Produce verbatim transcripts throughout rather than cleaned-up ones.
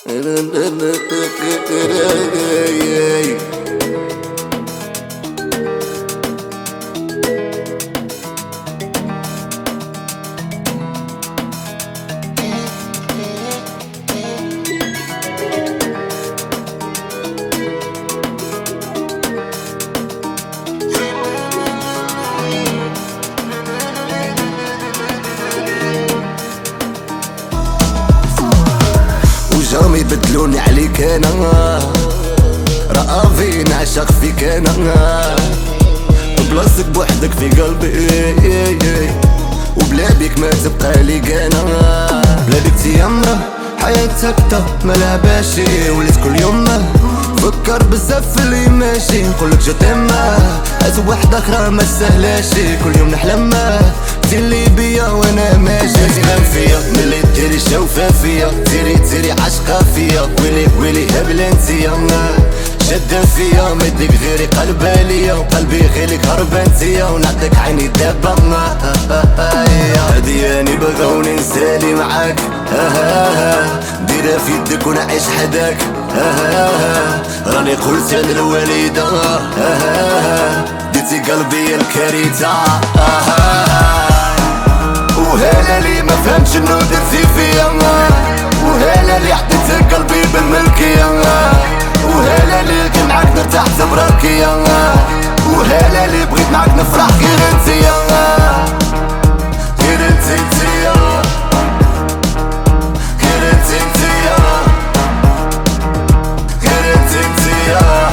جامي يبدلوني عليك انا، رأفي نعشق فيك انا، بلاصتك بوحدك في قلبي، وبلا بيك ما تبقى لي انا. بلا بيك تيامرة حياتك تا مالها باشي، وليت كل يوم فكر بزاف في اللي ماشي، نقولك جو تيما هات وحدة اخرى ما سهلاشي، كل يوم نحلم ديرلي بيا وانا ماشي. تفهم فيا ملي ديري شوفة فيا، ديري ديري عشقة فيا، ويلي ويلي هبلة انتيا شادة فيا، مديك غيري قلبها ليا، وقلبي غيرك هربان انتيا، ونعطيك عيني دابا هادي اني بغاوني نسالي معاك، ديرها في يدك ونعيش حداك، راني قلت انا الوالدة، ديتي قلبي الكريتة، وهلا لي ما فهمت شنو درتي فيا، وهلا لي عطيت قلبي بالملكية، وهلا لي كان معاك نرتاح تبراكية، وهلا لي بغيت معاك نفرح غير انتيا، غير انتي انتيا، غير انتي انتيا، غير انتي انتيا،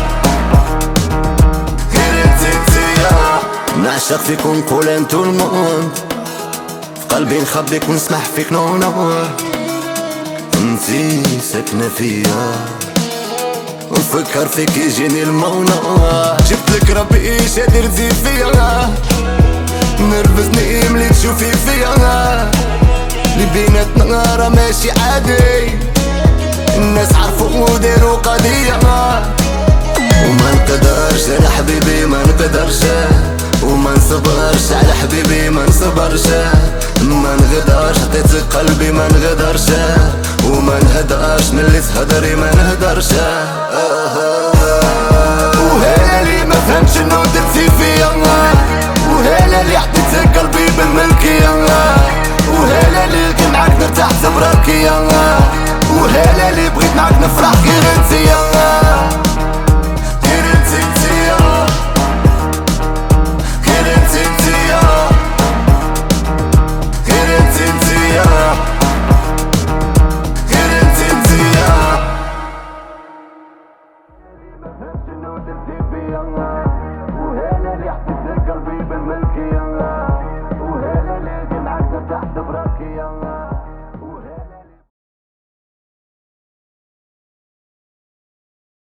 غير انتي انتيا. نعشق فيك ونقول انتو الموند، قلبي نخبيك ونسمح فيك نور، انتي ساكنة فيا، ونفكر فيك يجيني المونة، جبتلك ربي ايش درتي فيا، نرفزني ملي تشوفي فيا، اللي بيناتنا راه ماشي عادي، الناس عرفوا وداروا قضية، وما نقدرش على حبيبي ما نقدرش، وما نصبرش على حبيبي ما نصبرش، ما نغدرش عطيتك قلبي ما نغدرش، وما نهدرش ملي تهدري ما نهدرش، وهلا لي ما فهمت شنو درتي فيا، وهلا لي عطيتك قلبي بالملكية، وهلا لي كان معاك نرتاح تبراكية، وهلا لي بغيت معاك نفرح غير انتيا.